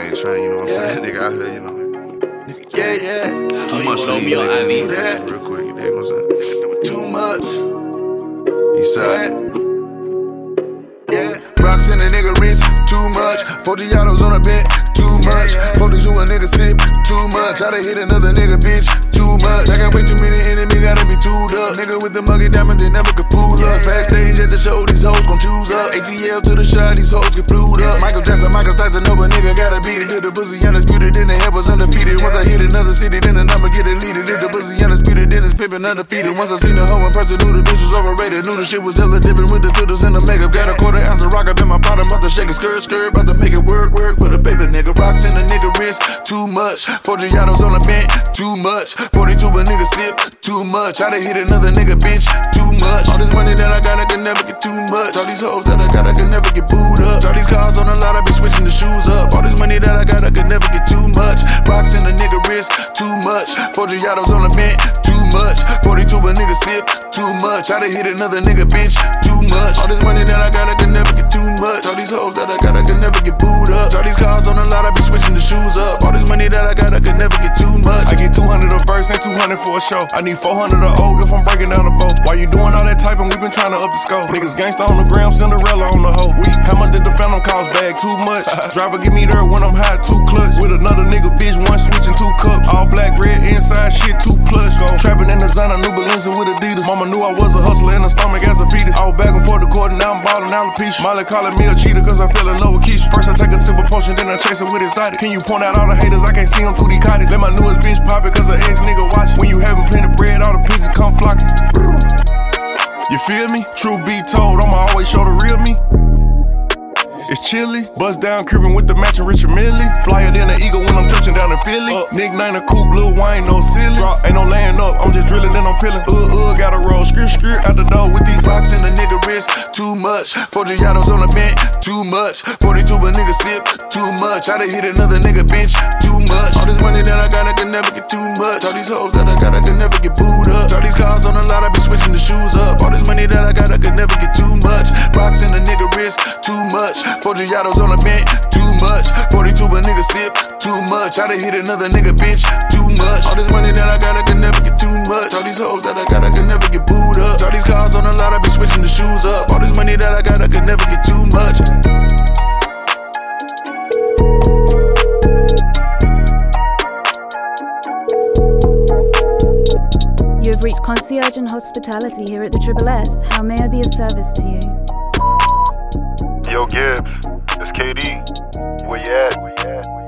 ain't trying, you know what I'm saying? Nigga out here, you know. Yeah. Too much for me, nigga. Real quick, you know what I'm saying? Too much. Eastside. Yeah. Rocks in a nigga wrist, too much. 40 autos on a bed, too much. 40 to a nigga sip, too much. I done hit another nigga, bitch, too much. I got way too many enemies, gotta be tuned up. Nigga with the muggy diamond, they never could fool us. Backstage at the show, these hoes gon' choose up. ATL to the shot, these hoes get flued up. Michael Jackson, Michael Tyson, no, but nigga gotta beat it. If the pussy undisputed, then the head was undefeated. Once I hit another city, then the number get deleted. If the pussy undisputed, then it's pimpin' undefeated. Once I seen the hoe in person, knew the bitch was overrated. Knew the shit was hella different with the filters and the makeup. Got a quarter ounce of rock up in my pot, I'm about to shake it, skirt, about to make it work for the paper, nigga. Rocks in the nigga wrist, too much. 40 autos on the bench, too much. 42 a nigga sip, too much. I done hit another nigga, bitch, too much. All this money that I got, I can never get too much. All these hoes that I got, I can never get booed up. All these cars on the lot, I been switching the shoes up. All this money that I got, I can never get too much. Rocks in the nigga wrist, too much. 40 autos on the bench, too much. 42 a nigga sip, too much. I done hit another nigga, bitch, too much. All this money that I got, I can never get too much. All these hoes that I got, I can never get booed up. All these cars on the lot, I be switching the shoes up. All this money that I got, I can never get too much. I get 200 a verse and 200 for a show. I need 400 a O if I'm breaking down the boat. While you doing all that typing, we been trying to up the scope. Niggas gangsta on the gram, Cinderella on the hoe. How much did the phantom cost bag? Too much. Driver give me there when I'm high, 2 clutch. With another nigga, bitch, 1 switch and 2 cups. All black, red, inside shit, 2 plush. Go trapping in designer, new Balenciaga with Adidas. Mama knew I was a hustler in the stomach as a fetus. I was back and forth the court and now I'm ballin' alopecia. Molly calling me a cheater cause I fell in love with Keisha. First I take a sip of potion, then I chase her with excited. Can you point out all the haters? I can't see them through these cottage. Let my newest bitch pop it cause her ex nigga watch it. When you having plenty bread, all the pigeons come flocking. You feel me? True be told, I'ma always show the real me. It's chilly, bust down cribbin' with the matchin' Richard Millie. Flyer than an eagle when I'm touching down in Philly. Nick 9 a coupe, Lil Wayne, no ceilings. Ain't no laying up, I'm just drilling, then I'm peeling. Gotta roll, skirt out the door with these rocks in the nigga wrist, too much. 40 autos on the bench, too much. 42 a nigga sip, too much. I done hit another nigga, bitch, too much. All this money that I got, I can never get too much. All these hoes that I got, I can never get booed up. All these cars on the lot, I be switching the shoes up. All this money that I got, I can never get too much. Rocks in the nigga wrist, too much. 40 autos on the bench, too much. 42 a nigga sip, too much. I done hit another nigga, bitch, too much. All this money that I got, I can never get too much. All these hoes that I got, I can never get booed up. All these cars on the lot, I be switching the shoes up. All this money that I got, I can never get too much. You have reached Concierge and Hospitality here at the Triple S. How may I be of service to you? Yo, Gibbs, it's KD. Where you at?